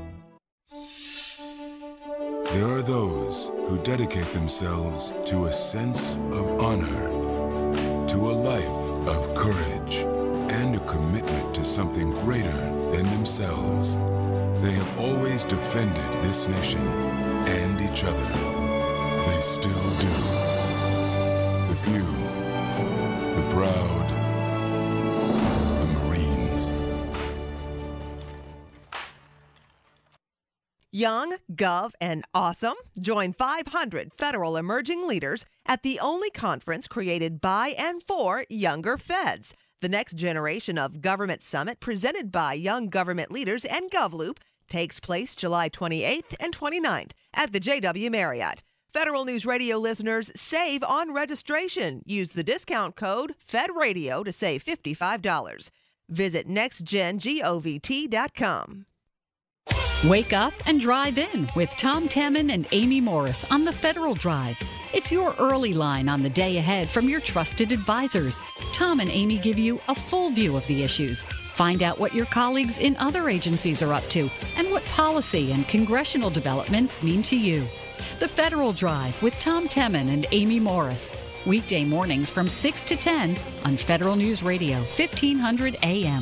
There are those who dedicate themselves to a sense of honor, to a life of courage, and a commitment to something greater than themselves. They have always defended this nation and each other. They still do. The few, the proud, the Marines. Young, Gov, and Awesome join five hundred federal emerging leaders at the only conference created by and for younger feds. The Next Generation of Government Summit, presented by Young Government Leaders and GovLoop, takes place July twenty-eighth and twenty-ninth at the J W Marriott. Federal News Radio listeners save on registration. Use the discount code FEDRADIO to save fifty-five dollars. Visit next gen govt dot com. Wake up and drive in with Tom Temin and Amy Morris on the Federal Drive. It's your early line on the day ahead from your trusted advisors. Tom and Amy give you a full view of the issues. Find out what your colleagues in other agencies are up to and what policy and congressional developments mean to you. The Federal Drive with Tom Temin and Amy Morris. Weekday mornings from six to ten on Federal News Radio, fifteen hundred A M.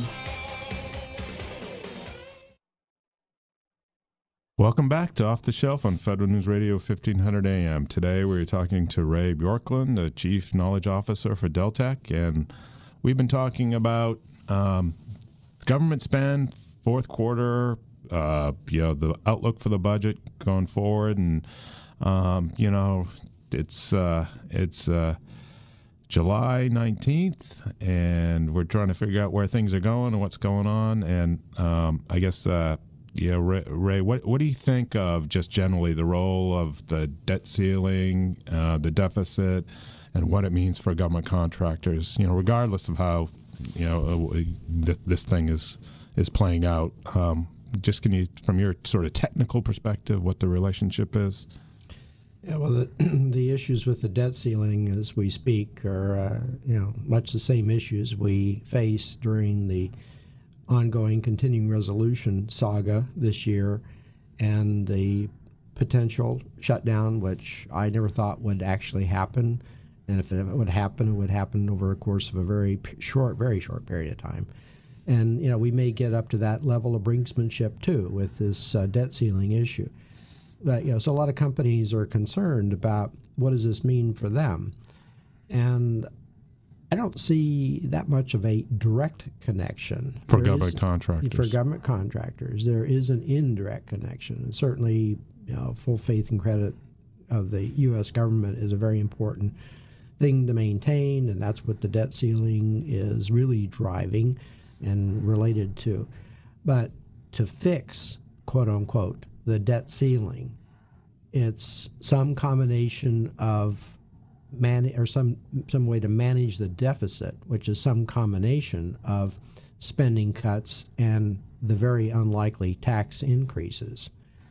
Welcome back to Off the Shelf on Federal News Radio fifteen hundred A M. Today we're talking to Ray Bjorklund, the Chief Knowledge Officer for Deltek, and we've been talking about um, government spend, fourth quarter, uh, you know, the outlook for the budget going forward, and um, you know, it's uh, it's uh, July nineteenth, and we're trying to figure out where things are going and what's going on, and um, I guess. Uh, Yeah, Ray, Ray, what what do you think of just generally the role of the debt ceiling, uh, the deficit, and what it means for government contractors? You know, regardless of how you know uh, th- this thing is is playing out. Um, just can you, from your sort of technical perspective, what the relationship is? Yeah, well, the, the issues with the debt ceiling as we speak are uh, you know much the same issues we faced during the ongoing continuing resolution saga this year and the potential shutdown, which I never thought would actually happen. And if it would happen, it would happen over a course of a very short, very short period of time. And, you know, we may get up to that level of brinksmanship, too, with this uh, debt ceiling issue. But, you know, so a lot of companies are concerned about what does this mean for them. And I don't see that much of a direct connection. For There government is- contractors. For government contractors, there is an indirect connection. And certainly, you know, full faith and credit of the U S government is a very important thing to maintain, and that's what the debt ceiling is really driving and related to. But to fix, quote unquote, the debt ceiling, it's some combination of man or some some way to manage the deficit, which is some combination of spending cuts and the very unlikely tax increases.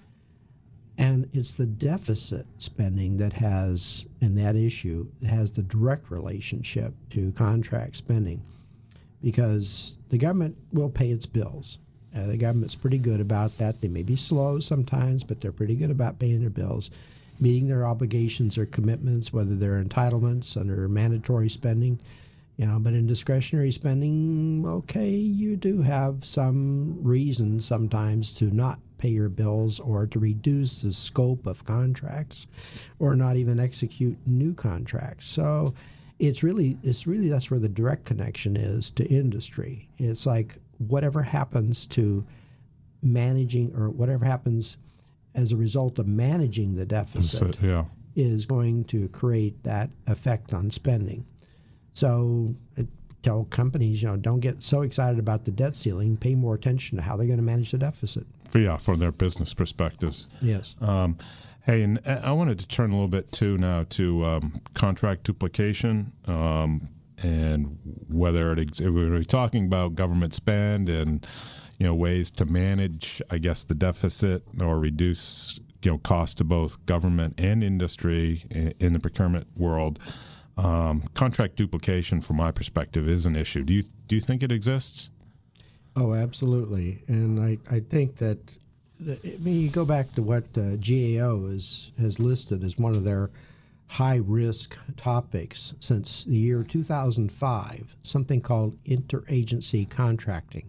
And it's the deficit spending that has, in that issue, has the direct relationship to contract spending, because the government will pay its bills. Uh, the government's pretty good about that. They may be slow sometimes, but they're pretty good about paying their bills, meeting their obligations or commitments, whether they're entitlements under mandatory spending. You know, but in discretionary spending, okay, you do have some reason sometimes to not pay your bills or to reduce the scope of contracts or not even execute new contracts. So it's really, it's really, that's where the direct connection is to industry. It's like whatever happens to managing or whatever happens as a result of managing the deficit So, yeah. is going to create that effect on spending. So I tell companies, you know, don't get so excited about the debt ceiling. Pay more attention to how they're going to manage the deficit. For, yeah, from their business perspectives. Yes. Um, hey, and I wanted to turn a little bit too now to um, contract duplication um, and whether it ex- we were talking about government spend and you know ways to manage, I guess, the deficit or reduce you know cost to both government and industry in, in the procurement world. Um, contract duplication, from my perspective, is an issue. Do you do you think it exists? Oh, absolutely. And I, I think that, the, I mean, you go back to what uh, G A O is, has listed as one of their high-risk topics since the year two thousand five, something called interagency contracting.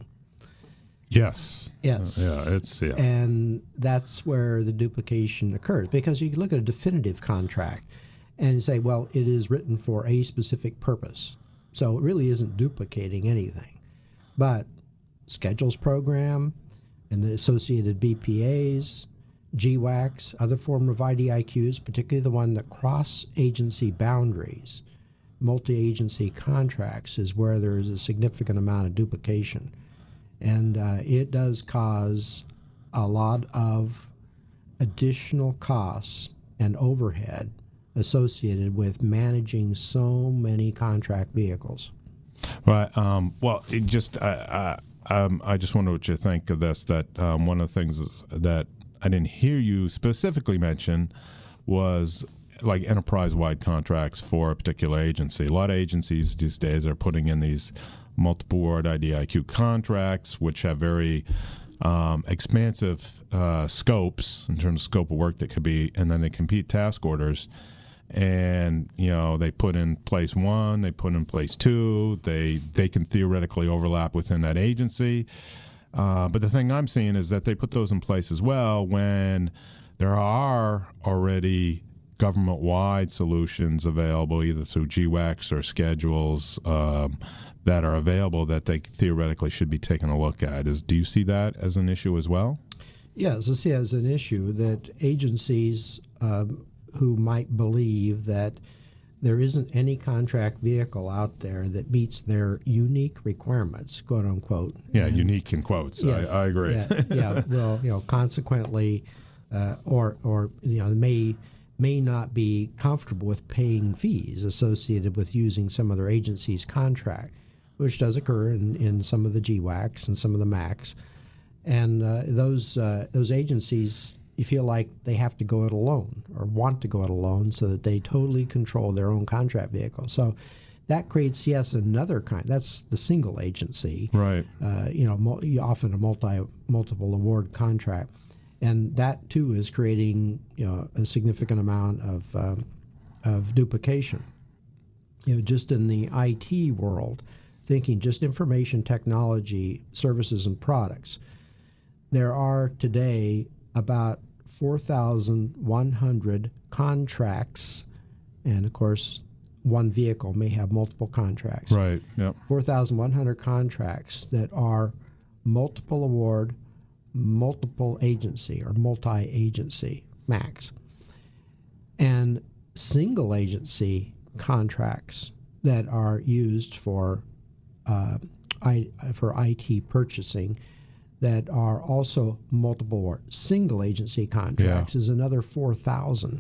Yes. Yes. Uh, yeah, it's, yeah. And that's where the duplication occurs, because you can look at a definitive contract and say, well, it is written for a specific purpose. So it really isn't duplicating anything. But schedules program and the associated B P As, G WACs, other form of I D I Qs, particularly the one that cross agency boundaries, multi-agency contracts, is where there is a significant amount of duplication. And uh, it does cause a lot of additional costs and overhead associated with managing so many contract vehicles. Right. Um, well, it just I, I, um, I just wonder what you think of this. That um, one of the things is that I didn't hear you specifically mention was like enterprise-wide contracts for a particular agency. A lot of agencies these days are putting in these multiple award I D I Q contracts, which have very um, expansive uh, scopes in terms of scope of work that could be, and then they compete task orders. And you know they put in place one, they put in place two. They they can theoretically overlap within that agency. Uh, but the thing I'm seeing is that they put those in place as well when there are already government-wide solutions available, either through G WACs or schedules um, that are available that they theoretically should be taking a look at. Is do you see that as an issue as well? Yes, I see it as an issue that agencies um, who might believe that there isn't any contract vehicle out there that meets their unique requirements, quote unquote. Yeah, and, unique in quotes. Yes, I, I agree. Yeah, yeah, well, you know, consequently, uh, or or you know, may may not be comfortable with paying fees associated with using some other agency's contract, which does occur in, in some of the G WACs and some of the M A Cs, and uh, those uh, those agencies, you feel like they have to go it alone or want to go it alone so that they totally control their own contract vehicle. So that creates, yes, another kind. That's the single agency, right? Uh, you know, mul- often a multi multiple award contract, and that too is creating you know a significant amount of um, of duplication. You know, just in the I T world, thinking just information technology services and products, there are today about four thousand one hundred contracts, and of course one vehicle may have multiple contracts. Right, yep. four thousand one hundred contracts that are multiple award, multiple agency, or multi-agency, max. And single agency contracts that are used for uh, I, for I T purchasing that are also multiple or single agency contracts yeah. is another four thousand.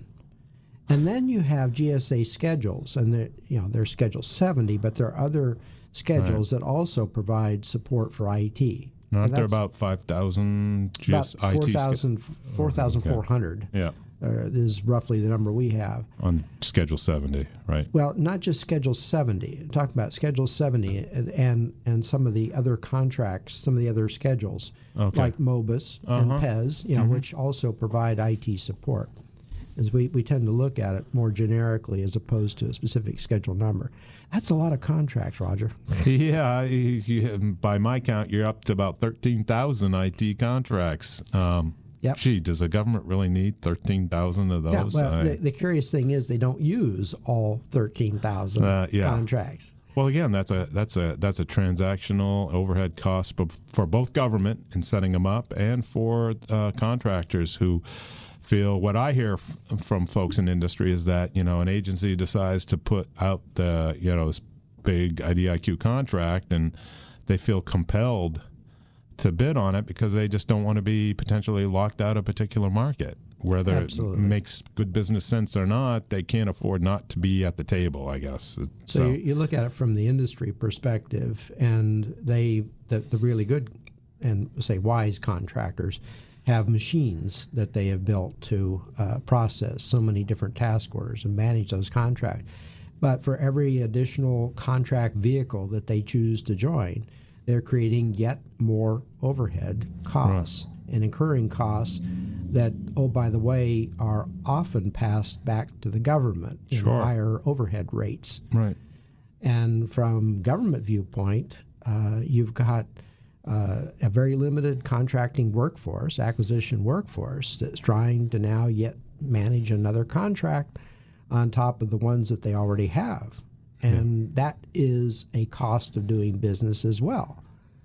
And then you have G S A schedules, and they're, you know, they're Schedule seventy, but there are other schedules right. that also provide support for I T. Aren't there about five thousand just about I T? four thousand four hundred. Okay. Yeah. Uh, is roughly the number we have. On Schedule seventy, right? Well, not just Schedule seventy. I'm talking about Schedule seventy and and some of the other contracts, some of the other schedules, okay. like MOBUS uh-huh. and P E S, you know, mm-hmm. which also provide I T support. As we, we tend to look at it more generically as opposed to a specific schedule number. That's a lot of contracts, Roger. Yeah, you, by my count, you're up to about thirteen thousand I T contracts. Um, Yep. Gee, does the government really need thirteen thousand of those? Yeah, well, I, the, the curious thing is they don't use all thirteen thousand uh, yeah. contracts. Well, again, that's a that's a that's a transactional overhead cost for both government in setting them up and for uh, contractors who feel. What I hear f- from folks in industry is that, you know, an agency decides to put out the, you know, this big I D I Q contract, and they feel compelled to bid on it because they just don't want to be potentially locked out of a particular market. Whether Absolutely. It makes good business sense or not, they can't afford not to be at the table, I guess. So, so you, you look at it from the industry perspective, and they, the, the really good and, say, wise contractors have machines that they have built to uh, process so many different task orders and manage those contracts. But for every additional contract vehicle that they choose to join, they're creating yet more overhead costs right. and incurring costs that, oh, by the way, are often passed back to the government in sure. higher overhead rates. Right. And from government viewpoint, uh, you've got uh, a very limited contracting workforce, acquisition workforce, that's trying to now yet manage another contract on top of the ones that they already have. And that is a cost of doing business as well.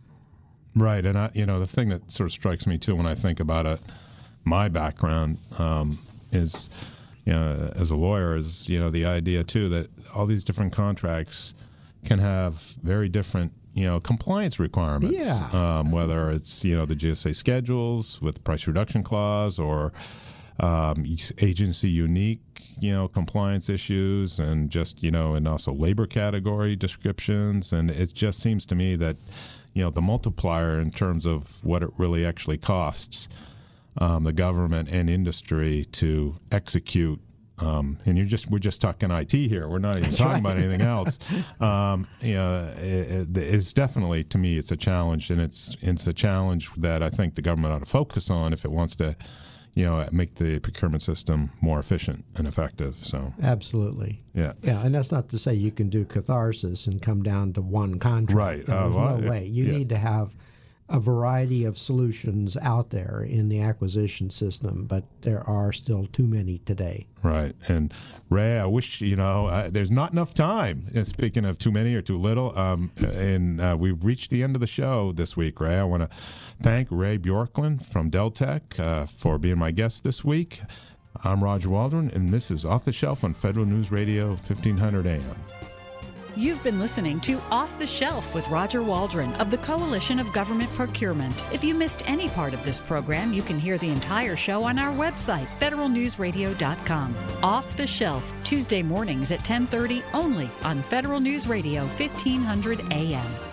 Right. And, I, you know, the thing that sort of strikes me, too, when I think about it, my background um, is, you know, as a lawyer, is, you know, the idea, too, that all these different contracts can have very different, you know, compliance requirements. Yeah. Um, whether it's, you know, the G S A schedules with price reduction clause or Um, agency unique, you know, compliance issues, and just, you know, and also labor category descriptions. And it just seems to me that, you know, the multiplier in terms of what it really actually costs um, the government and industry to execute. Um, and you're just we're just talking I T here. We're not even That's talking right. about anything else. Um, you know, it, it's definitely, to me, it's a challenge, and it's it's a challenge that I think the government ought to focus on if it wants to, you know, make the procurement system more efficient and effective. So absolutely, yeah, yeah, and that's not to say you can do catharsis and come down to one contract. Right, No, there's uh, well, no way. You yeah. need to have a variety of solutions out there in the acquisition system, but there are still too many today. Right. And Ray, I wish, you know, uh, there's not enough time. And speaking of too many or too little, um, and uh, we've reached the end of the show this week, Ray. I want to thank Ray Bjorklund from Deltek uh, for being my guest this week. I'm Roger Waldron, and this is Off the Shelf on Federal News Radio, fifteen hundred A M. You've been listening to Off the Shelf with Roger Waldron of the Coalition of Government Procurement. If you missed any part of this program, you can hear the entire show on our website, federal news radio dot com. Off the Shelf, Tuesday mornings at ten thirty only on Federal News Radio, fifteen hundred A M.